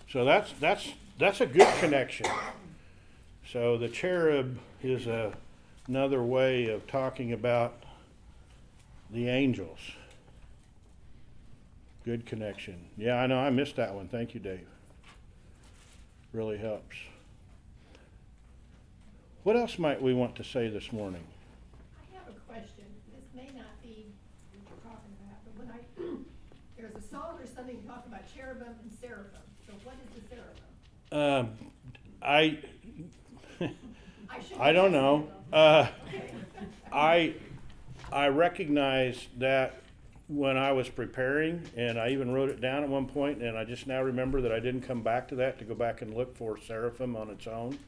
So that's a good connection. So the cherub is another way of talking about the angels. Good connection. Yeah, I know. I missed that one. Thank you, Dave. Really helps. What else might we want to say this morning? I have a question. This may not be what you're talking about, but when there's a song or something talking about cherubim and seraphim. So what is the seraphim? I don't know. I recognize that when I was preparing, and I even wrote it down at one point, and I just now remember that I didn't come back to that to go back and look for seraphim on its own.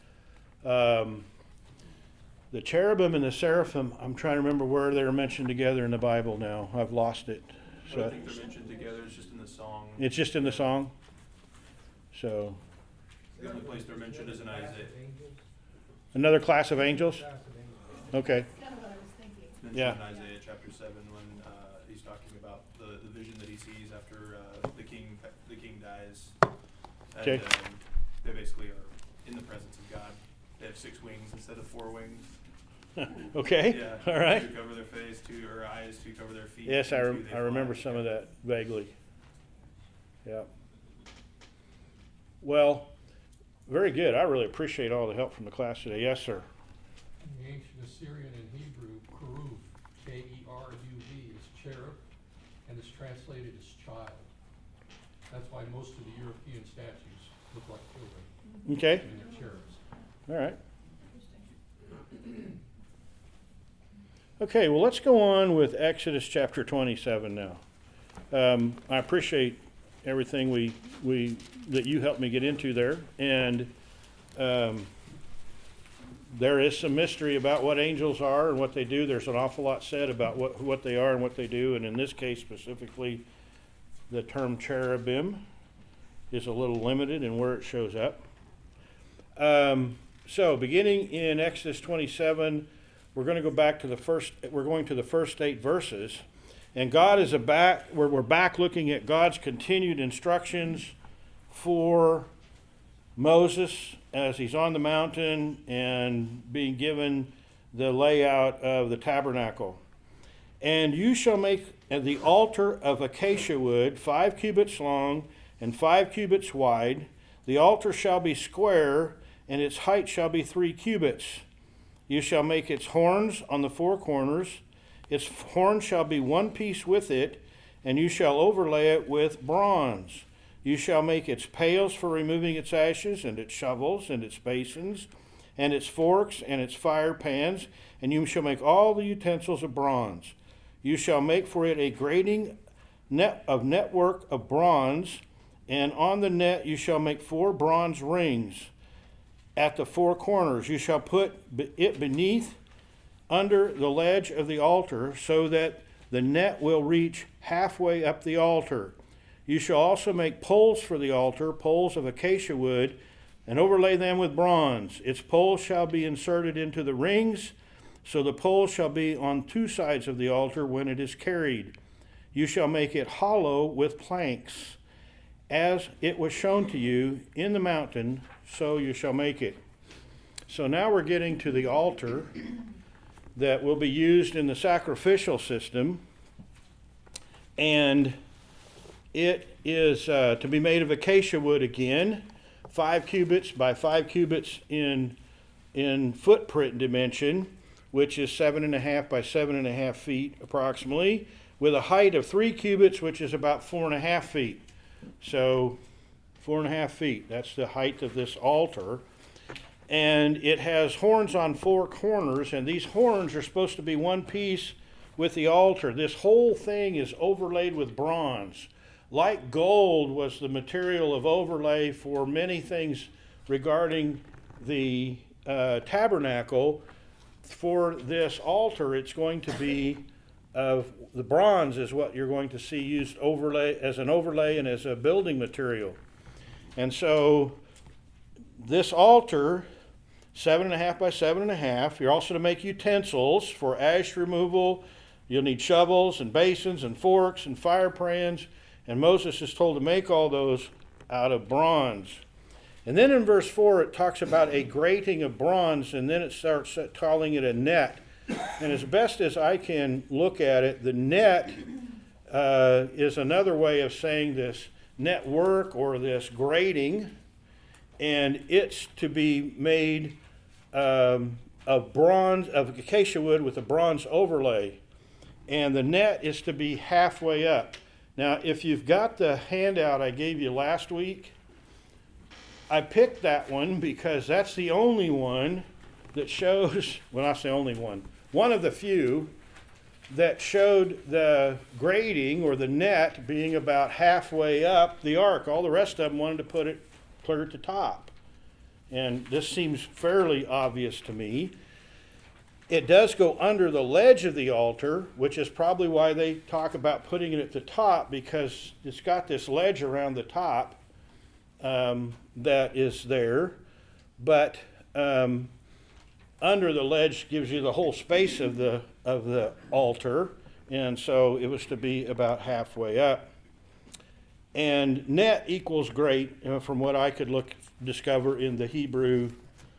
The cherubim and the seraphim, I'm trying to remember where they're mentioned together in the Bible now. I've lost it. So I think they're mentioned together. It's just in the song. It's just in the song? So. The only place they're mentioned is in Isaiah. Another class of angels? Okay. That's kind of what I was thinking. It's mentioned Yeah. in Isaiah chapter 7 when he's talking about the vision that he sees after the king dies. And Okay. they basically are in the presence of God. They have 6 wings instead of 4 wings. Okay. Yeah. All right. 2 cover their face, 2 or eyes, 2 cover their feet. Yes, I and 2 they remember fly. some of that vaguely. Yeah. Well, very good. I really appreciate all the help from the class today. Yes, sir. In the ancient Assyrian and Hebrew, Keruv, K-E-R-U-V, is cherub, and is translated as child. That's why most of the European statues look like children, Okay. and they're cherubs. All right. Okay, well, let's go on with Exodus chapter 27 now. I appreciate everything that you helped me get into there, and there is some mystery about what angels are and what they do. There's an awful lot said about what they are and what they do, and in this case specifically, the term cherubim is a little limited in where it shows up. So beginning in Exodus 27, we're going to go back to the first 8 verses. And we're back looking at God's continued instructions for Moses as he's on the mountain and being given the layout of the tabernacle. And you shall make the altar of acacia wood 5 cubits long and 5 cubits wide. The altar shall be square, and its height shall be 3 cubits. You shall make its horns on the 4 corners. Its horn shall be one piece with it, and you shall overlay it with bronze. You shall make its pails for removing its ashes, and its shovels, and its basins, and its forks, and its fire pans, and you shall make all the utensils of bronze. You shall make for it a grating network of bronze, and on the net you shall make 4 bronze rings. At the 4 corners you shall put it beneath under the ledge of the altar, so that the net will reach halfway up the altar. You shall also make poles for the altar, poles of acacia wood, and overlay them with bronze. Its poles shall be inserted into the rings, so the poles shall be on 2 sides of the altar when it is carried. You shall make it hollow with planks, as it was shown to you in the mountain, so you shall make it. So now we're getting to the altar that will be used in the sacrificial system, and it is to be made of acacia wood again, 5 cubits by 5 cubits in footprint dimension, which is 7.5 by 7.5 feet approximately, with a height of 3 cubits, which is about 4.5 feet. So 4.5 feet, that's the height of this altar. And it has horns on 4 corners, and these horns are supposed to be one piece with the altar. This whole thing is overlaid with bronze. Like gold was the material of overlay for many things regarding the tabernacle. For this altar, it's going to be of the bronze is what you're going to see used as an overlay and as a building material. And so this altar, 7.5 by 7.5. You're also to make utensils for ash removal. You'll need shovels and basins and forks and fire pans. And Moses is told to make all those out of bronze. And then in verse 4, it talks about a grating of bronze, and then it starts calling it a net. And as best as I can look at it, the net is another way of saying this network or this grating, and it's to be made of bronze, of acacia wood with a bronze overlay. And the net is to be halfway up. Now, if you've got the handout I gave you last week, I picked that one because that's the only one that shows, well, I say only one of the few that showed the grating or the net being about halfway up the ark. All the rest of them wanted to put it clear at the top. And this seems fairly obvious to me. It does go under the ledge of the altar, which is probably why they talk about putting it at the top, because it's got this ledge around the top that is there. But under the ledge gives you the whole space of the altar, and so it was to be about halfway up. And net equals great, from what I could discover in the Hebrew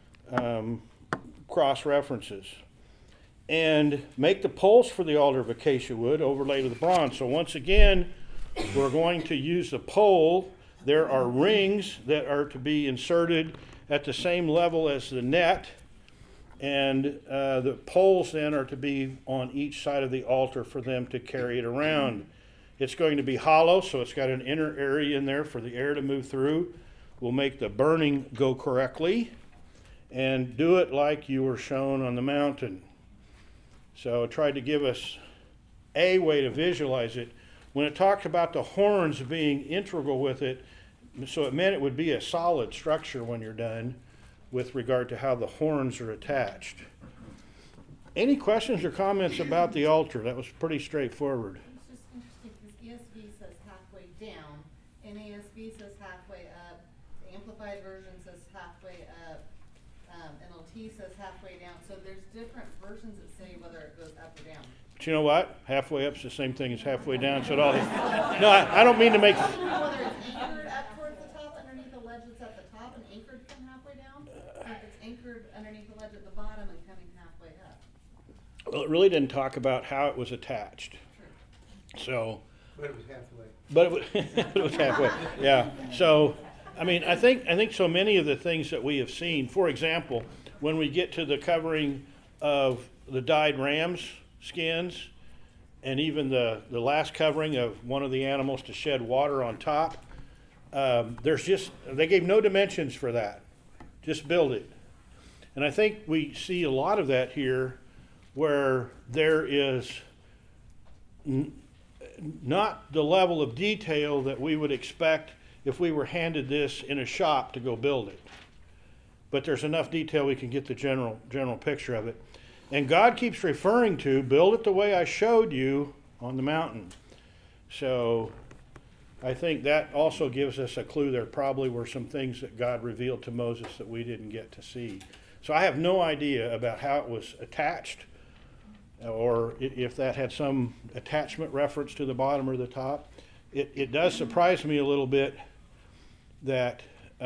cross references. And make the poles for the altar of acacia wood overlaid with bronze. So once again, we're going to use the pole. There are rings that are to be inserted at the same level as the net, and the poles then are to be on each side of the altar for them to carry it around. It's going to be hollow, so it's got an inner area in there for the air to move through. We'll make the burning go correctly, and do it like you were shown on the mountain. So I tried to give us a way to visualize it. When it talked about the horns being integral with it, so it meant it would be a solid structure when you're done with regard to how the horns are attached. Any questions or comments about the altar? That was pretty straightforward. It's just interesting because ESV says halfway down, NASB says halfway up, the Amplified Version says halfway up, NLT says halfway down. So there's different versions that say whether it goes up or down. But you know what? Halfway up's the same thing as halfway down. So it all. No, I don't mean to make. Whether it's anchored up towards the top underneath the ledge that's at the top and anchored come halfway down, or if it's anchored underneath the ledge at the bottom and coming halfway up. Well, it really didn't talk about how it was attached. So. But it was halfway. But it was halfway. Yeah. So, I mean, I think so many of the things that we have seen. For example, when we get to the covering of the dyed ram's skins, and even the last covering of one of the animals to shed water on top, they gave no dimensions for that. Just build it. And I think we see a lot of that here, where there is not the level of detail that we would expect if we were handed this in a shop to go build it. But there's enough detail we can get the general picture of it. And God keeps referring to, build it the way I showed you on the mountain. So I think that also gives us a clue there probably were some things that God revealed to Moses that we didn't get to see. So I have no idea about how it was attached, or if that had some attachment reference to the bottom or the top. It does surprise me a little bit that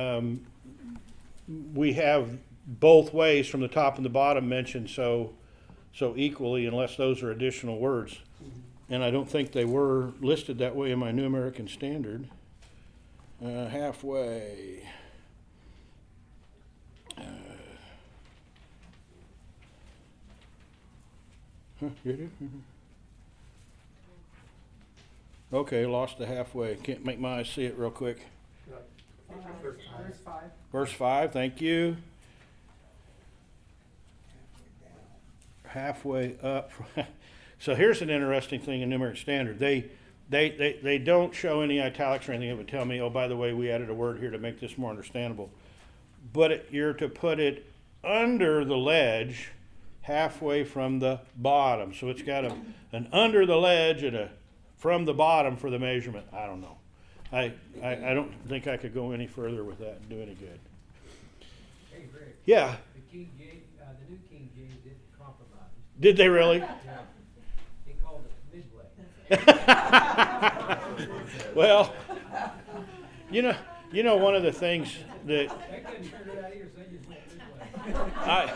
we have both ways from the top and the bottom mentioned so equally, unless those are additional words. And I don't think they were listed that way in my New American Standard. Halfway. Okay, lost the halfway. Can't make my eyes see it real quick. Verse 5. Verse 5, thank you. Halfway up. So here's an interesting thing in New American Standard. They don't show any italics or anything that would tell me, oh, by the way, we added a word here to make this more understandable. But you're to put it under the ledge, halfway from the bottom. So it's got an under the ledge and a from the bottom for the measurement. I don't know. I don't think I could go any further with that and do any good. Hey, Greg. Yeah. The New King James did compromise. Did they really? Yeah. They called it midway. Well, You know, one of the things that They couldn't figure it out either, so they just went this way.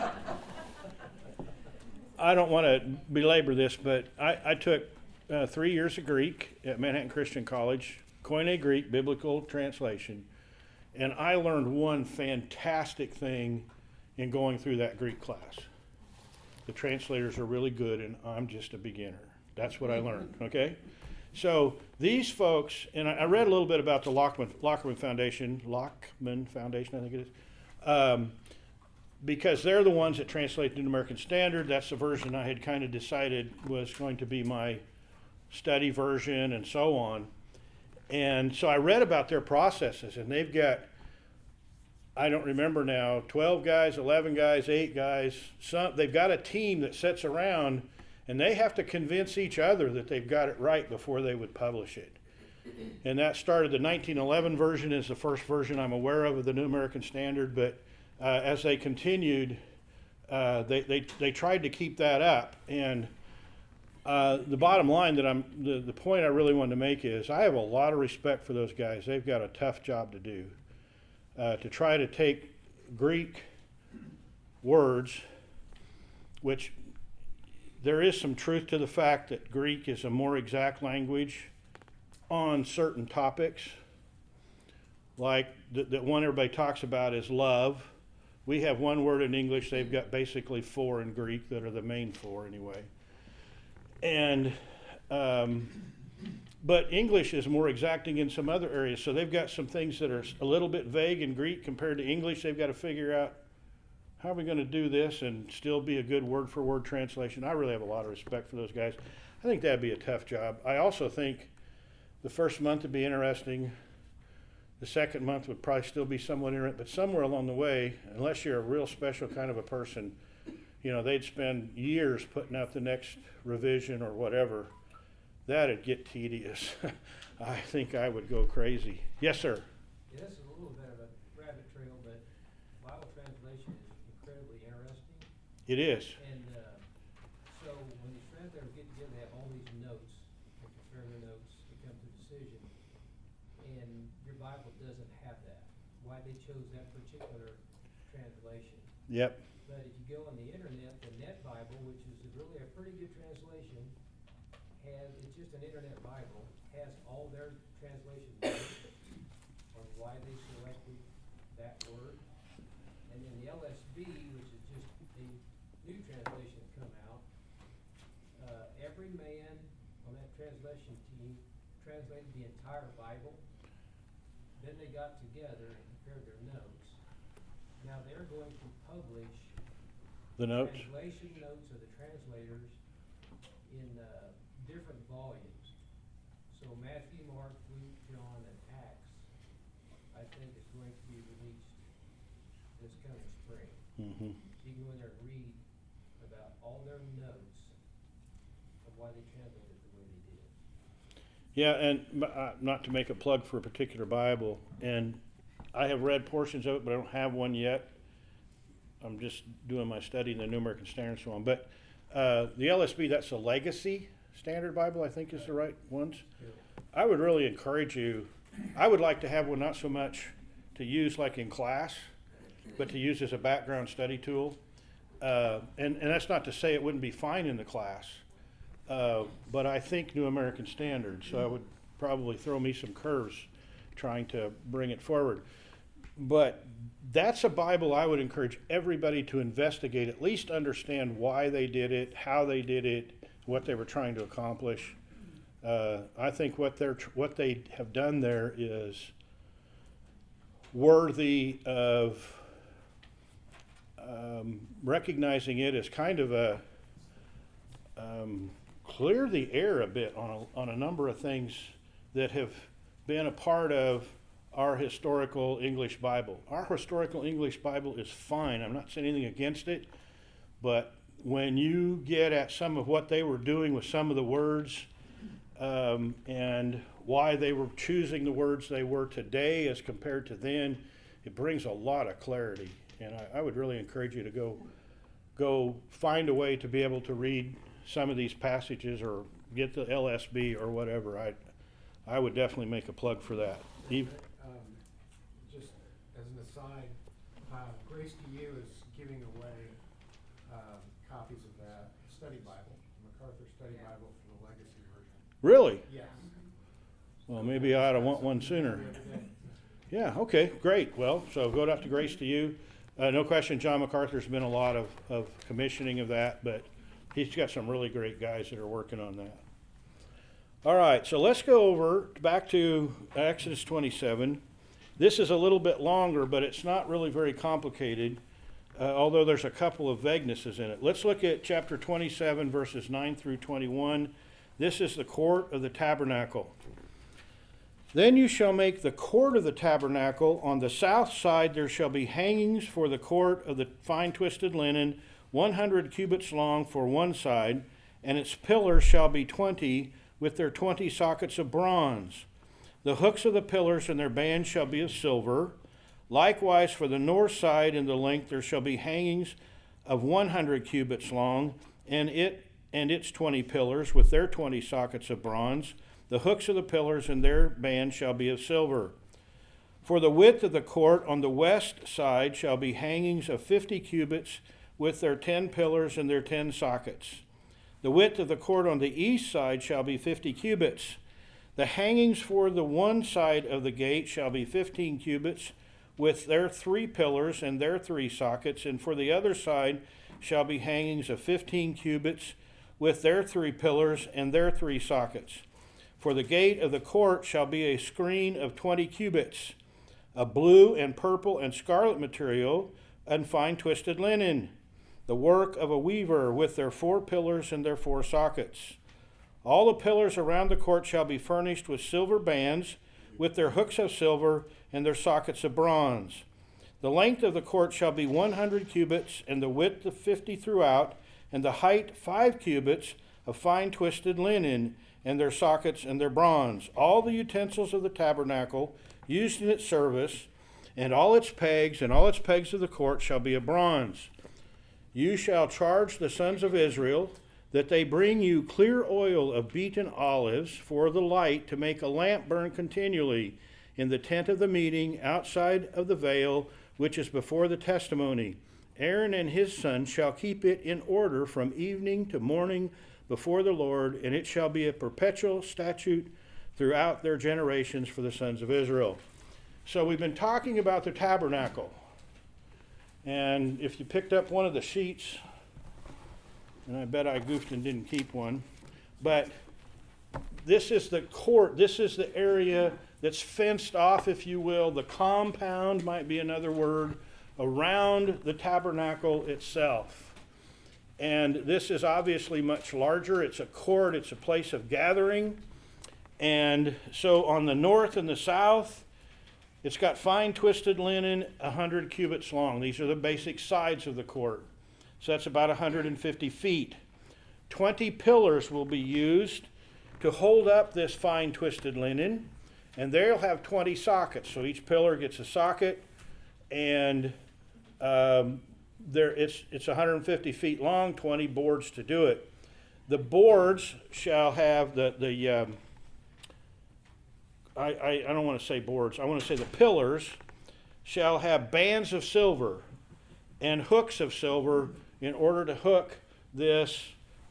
I don't want to belabor this, but I took 3 years of Greek at Manhattan Christian College, Koine Greek, biblical translation, and I learned one fantastic thing in going through that Greek class. The translators are really good, and I'm just a beginner. That's what I learned, okay? So these folks, and I read a little bit about the Lockman Foundation, I think it is, because they're the ones that translate the New American Standard. That's the version I had kind of decided was going to be my study version and so on. And so I read about their processes, and they've got, I don't remember now, 12 guys, 11 guys, 8 guys. They've got a team that sits around, and they have to convince each other that they've got it right before they would publish it. And that started, the 1911 version is the first version I'm aware of the New American Standard, but as they continued, they tried to keep that up. And the bottom line that the point I really wanted to make is I have a lot of respect for those guys. They've got a tough job to do. To try to take Greek words, which there is some truth to the fact that Greek is a more exact language on certain topics, like the one everybody talks about is love. We have one word in English, they've got basically 4 in Greek that are the main 4 anyway. And but English is more exacting in some other areas, so they've got some things that are a little bit vague in Greek compared to English. They've got to figure out, how are we going to do this and still be a good word-for-word translation? I really have a lot of respect for those guys. I think that'd be a tough job. I also think the first month would be interesting. The second month would probably still be somewhat interesting, but somewhere along the way, unless you're a real special kind of a person, you know, they'd spend years putting out the next revision or whatever. That'd get tedious. I think I would go crazy. Yes, sir. Yeah, this is a little bit of a rabbit trail, but Bible translation is incredibly interesting. It is. And so when these translators get together, they have all these notes, they compare their notes, they come to a decision. And your Bible doesn't have that, why they chose that particular translation. Yep. But if you go on the internet, the Net Bible, which is really a pretty good translation, it's just an internet Bible, has all their translation notes on why they selected that word. And then the LSB, which is just a new translation that come out, every man on that translation team translated the entire Bible. Then they got together and compared their notes. Now they're going to publish The notes. translation notes of the translators in different volumes. So Matthew, Mark, Luke, John, and Acts, I think is going to be released this coming spring. Mm-hmm. So you can go in there and read about all their notes of why they translated the way they did. Yeah, and not to make a plug for a particular Bible, and I have read portions of it, but I don't have one yet. I'm just doing my study in the New American Standard and so on. But the LSB, that's a Legacy Standard Bible, I think is the right ones. I would really encourage you, I would like to have one not so much to use like in class, but to use as a background study tool. And that's not to say it wouldn't be fine in the class, but I think New American Standard, so I would probably throw me some curves trying to bring it forward. But that's a Bible I would encourage everybody to investigate, at least understand why they did it, how they did it, what they were trying to accomplish. I think what they have done there is worthy of recognizing it as kind of a clear the air a bit on a number of things that have been a part of our historical English Bible. Our historical English Bible is fine. I'm not saying anything against it, but when you get at some of what they were doing with some of the words and why they were choosing the words they were today as compared to then, it brings a lot of clarity. And I would really encourage you to go find a way to be able to read some of these passages or get the LSB or whatever. I would definitely make a plug for that. Eve? as an aside, Grace to You is giving away copies of that study Bible, MacArthur Study Bible for the Legacy version. Really? Yes. Well, maybe I ought to want one sooner. Yeah, okay, great. Well, so go out to Grace to You. No question, John MacArthur's been a lot of commissioning of that, but he's got some really great guys that are working on that. All right, so let's go over back to Exodus 27. This is a little bit longer, but it's not really very complicated, although there's a couple of vaguenesses in it. Let's look at chapter 27, verses 9 through 21. This is the court of the tabernacle. Then you shall make the court of the tabernacle. On the south side there shall be hangings for the court of the fine twisted linen, 100 cubits long for one side, and its pillars shall be 20, with their 20 sockets of bronze. The hooks of the pillars and their bands shall be of silver. Likewise for the north side in the length there shall be hangings of 100 cubits long, and its 20 pillars with their 20 sockets of bronze. The hooks of the pillars and their bands shall be of silver. For the width of the court on the west side shall be hangings of 50 cubits with their 10 pillars and their 10 sockets. The width of the court on the east side shall be 50 cubits. The hangings for the one side of the gate shall be 15 cubits with their 3 pillars and their 3 sockets, and for the other side shall be hangings of 15 cubits with their 3 pillars and their 3 sockets. For the gate of the court shall be a screen of 20 cubits, of blue and purple and scarlet material, and fine twisted linen, the work of a weaver, with their 4 pillars and their 4 sockets. All the pillars around the court shall be furnished with silver bands, with their hooks of silver and their sockets of bronze. The length of the court shall be 100 cubits, and the width of 50 throughout, and the height 5 cubits of fine twisted linen, and their sockets and their bronze. All the utensils of the tabernacle used in its service, and all its pegs of the court shall be of bronze. You shall charge the sons of Israel that they bring you clear oil of beaten olives for the light, to make a lamp burn continually in the tent of the meeting outside of the veil, which is before the testimony. Aaron and his sons shall keep it in order from evening to morning before the Lord, and it shall be a perpetual statute throughout their generations for the sons of Israel. So we've been talking about the tabernacle. And if you picked up one of the sheets, and I bet I goofed and didn't keep one, but this is the court. This is the area that's fenced off, if you will. The compound might be another word, around the tabernacle itself. And this is obviously much larger. It's a court. It's a place of gathering. And so on the north and the south, it's got fine twisted linen, 100 cubits long. These are the basic sides of the court. So that's about 150 feet. 20 pillars will be used to hold up this fine twisted linen, and they'll have 20 sockets. So each pillar gets a socket, and it's 150 feet long, 20 boards to do it. The boards shall have I don't want to say boards, I want to say the pillars shall have bands of silver and hooks of silver in order to hook this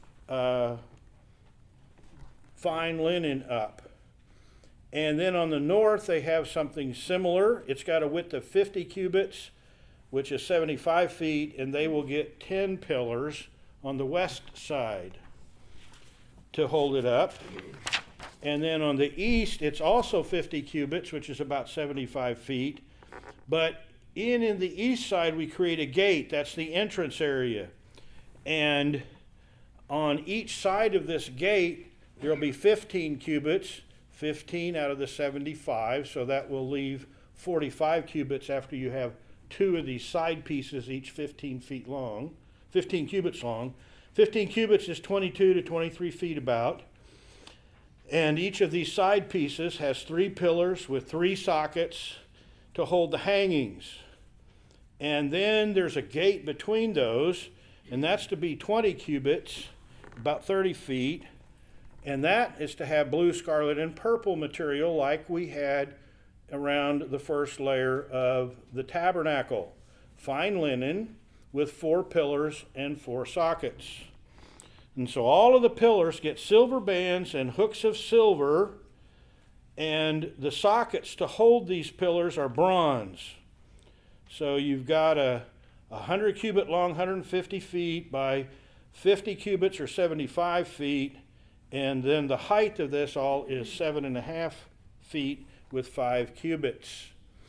fine linen up. And then on the north they have something similar. It's got a width of 50 cubits, which is 75 feet, and they will get 10 pillars on the west side to hold it up. And then on the east, it's also 50 cubits, which is about 75 feet. But in the east side, we create a gate. That's the entrance area. And on each side of this gate, there will be 15 cubits, 15 out of the 75, so that will leave 45 cubits after you have 2 of these side pieces, each 15 feet long, 15 cubits long. 15 cubits is 22 to 23 feet about. And each of these side pieces has 3 pillars with 3 sockets to hold the hangings. And then there's a gate between those, and that's to be 20 cubits, about 30 feet. And that is to have blue, scarlet, and purple material like we had around the first layer of the tabernacle. Fine linen with 4 pillars and 4 sockets. And so all of the pillars get silver bands and hooks of silver, and the sockets to hold these pillars are bronze. So you've got a 100 cubit long, 150 feet by 50 cubits or 75 feet, and then the height of this all is 7.5 feet with 5 cubits.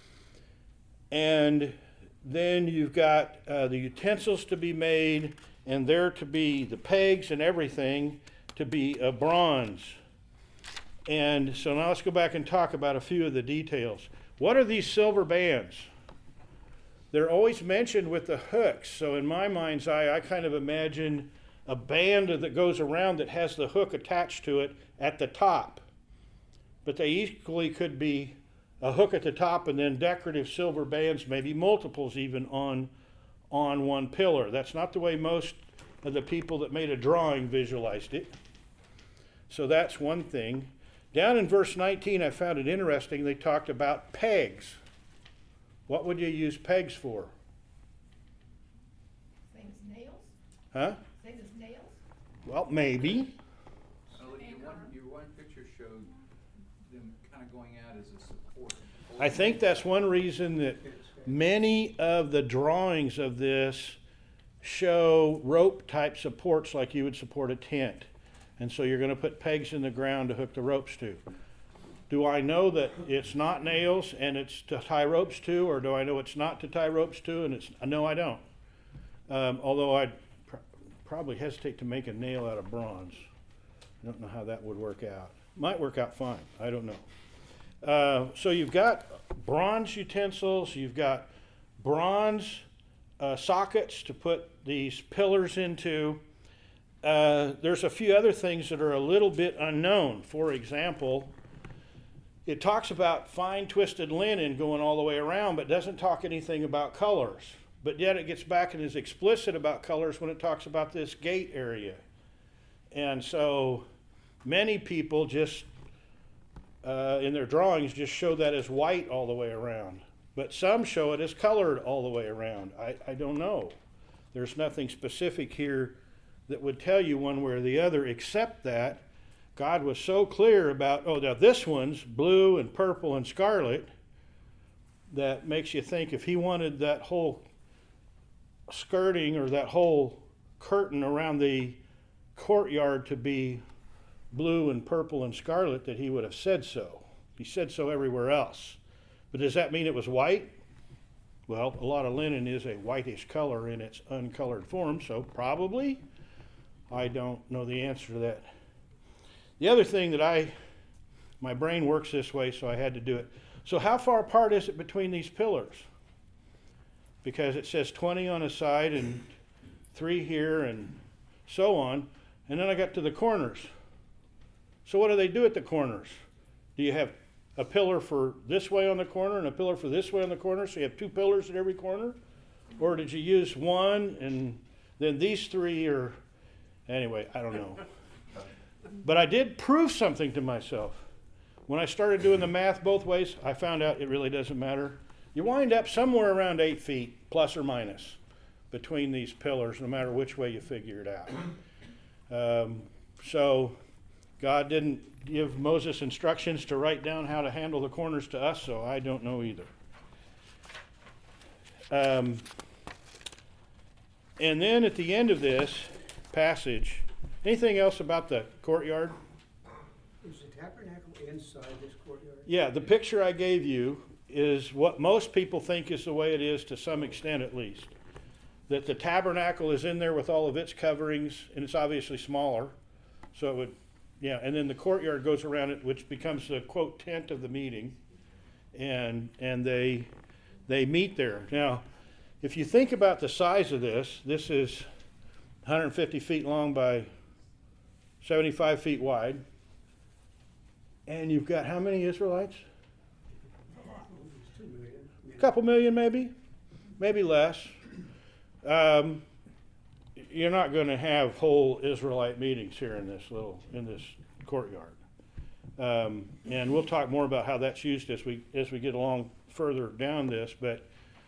And then you've got the utensils to be made, and there to be the pegs and everything to be bronze. And so now let's go back and talk about a few of the details. What are these silver bands? They're always mentioned with the hooks. So in my mind's eye, I kind of imagine a band that goes around that has the hook attached to it at the top. But they equally could be a hook at the top and then decorative silver bands, maybe multiples even on one pillar. That's not the way most of the people that made a drawing visualized it. So that's one thing. Down in verse 19, I found it interesting. They talked about pegs. What would you use pegs for? Same as nails? Huh? Same as nails? Well, maybe. Your one picture showed them kind of going out as a support. I think that's one reason that many of the drawings of this show rope type supports like you would support a tent. And so you're going to put pegs in the ground to hook the ropes to. Do I know that it's not nails and it's to tie ropes to, or do I know it's not to tie ropes to? And it's no, I don't. Although I'd probably hesitate to make a nail out of bronze. I don't know how that would work out. Might work out fine. I don't know. So you've got bronze utensils. You've got bronze sockets to put these pillars into. There's a few other things that are a little bit unknown. For example, it talks about fine twisted linen going all the way around, but doesn't talk anything about colors. But yet it gets back and is explicit about colors when it talks about this gate area. And so many people just, in their drawings, just show that as white all the way around. But some show it as colored all the way around. I don't know. There's nothing specific here that would tell you one way or the other, except that God was so clear about, oh, now this one's blue and purple and scarlet, that makes you think if he wanted that whole skirting or that whole curtain around the courtyard to be blue and purple and scarlet, that he would have said so. He said so everywhere else. But does that mean it was white? Well, a lot of linen is a whitish color in its uncolored form, so probably. I don't know the answer to that. The other thing that my brain works this way, so I had to do it. So how far apart is it between these pillars? Because it says 20 on a side and 3 here and so on. And then I got to the corners. So what do they do at the corners? Do you have a pillar for this way on the corner and a pillar for this way on the corner, so you have 2 pillars at every corner? Or did you use one and then these 3 are... Anyway, I don't know. But I did prove something to myself. When I started doing the math both ways, I found out it really doesn't matter. You wind up somewhere around 8 feet, plus or minus, between these pillars, no matter which way you figure it out. So God didn't give Moses instructions to write down how to handle the corners to us, so I don't know either. And then at the end of this passage, anything else about the courtyard? Is the tabernacle inside this courtyard? Yeah, the picture I gave you is what most people think is the way it is, to some extent at least. That the tabernacle is in there with all of its coverings, and it's obviously smaller. So it would, yeah, and then the courtyard goes around it, which becomes the, quote, tent of the meeting. And they meet there. Now, if you think about the size of this, this is 150 feet long by 75 feet wide. And you've got how many Israelites? It's 2 million. A couple million maybe less. You're not going to have whole Israelite meetings here in this courtyard. And we'll talk more about how that's used as we get along further down this. But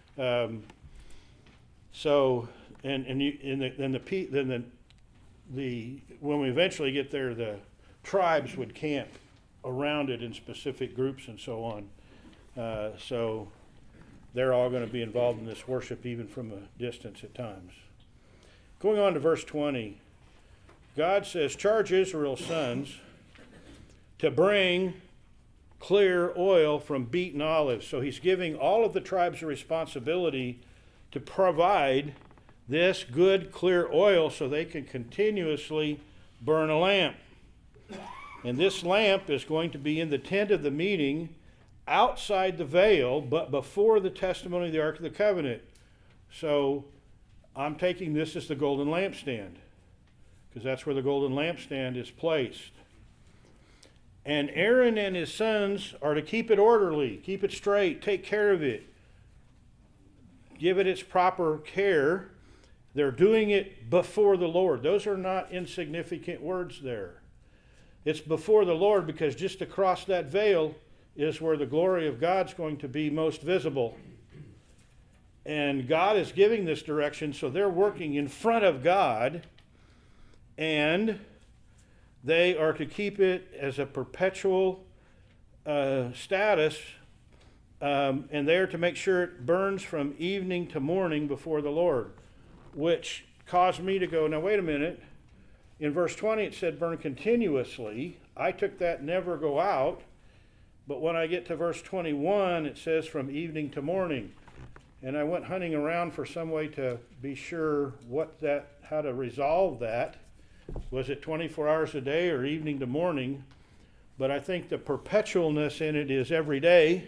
when we eventually get there, the tribes would camp around it in specific groups and so on. So they're all going to be involved in this worship even from a distance at times. Going on to verse 20, God says, charge Israel's sons to bring clear oil from beaten olives. So he's giving all of the tribes a responsibility to provide this good, clear oil so they can continuously burn a lamp. And this lamp is going to be in the tent of the meeting outside the veil, but before the testimony of the Ark of the Covenant. So I'm taking this as the golden lampstand, because that's where the golden lampstand is placed. And Aaron and his sons are to keep it orderly, keep it straight, take care of it, give it its proper care. They're doing it before the Lord. Those are not insignificant words there. It's before the Lord, because just across that veil is where the glory of God's going to be most visible. And God is giving this direction, so they're working in front of God, and they are to keep it as a perpetual status, and they are to make sure it burns from evening to morning before the Lord, which caused me to go, now wait a minute. In verse 20 it said burn continuously. I took that never go out, but when I get to verse 21 it says from evening to morning. And I went hunting around for some way to be sure how to resolve that. Was it 24 hours a day or evening to morning? But I think the perpetualness in it is every day.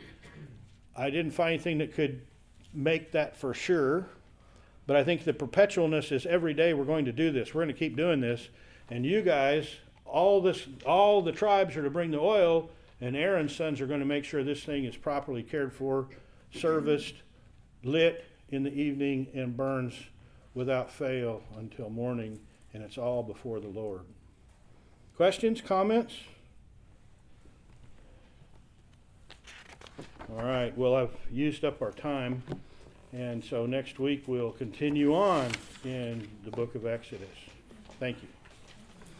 I didn't find anything that could make that for sure. But I think the perpetualness is every day we're going to do this. We're going to keep doing this. And you guys, all the tribes are to bring the oil, and Aaron's sons are going to make sure this thing is properly cared for, serviced, lit in the evening, and burns without fail until morning. And it's all before the Lord. Questions, comments? All right, well, I've used up our time, and so next week we'll continue on in the book of Exodus. Thank you.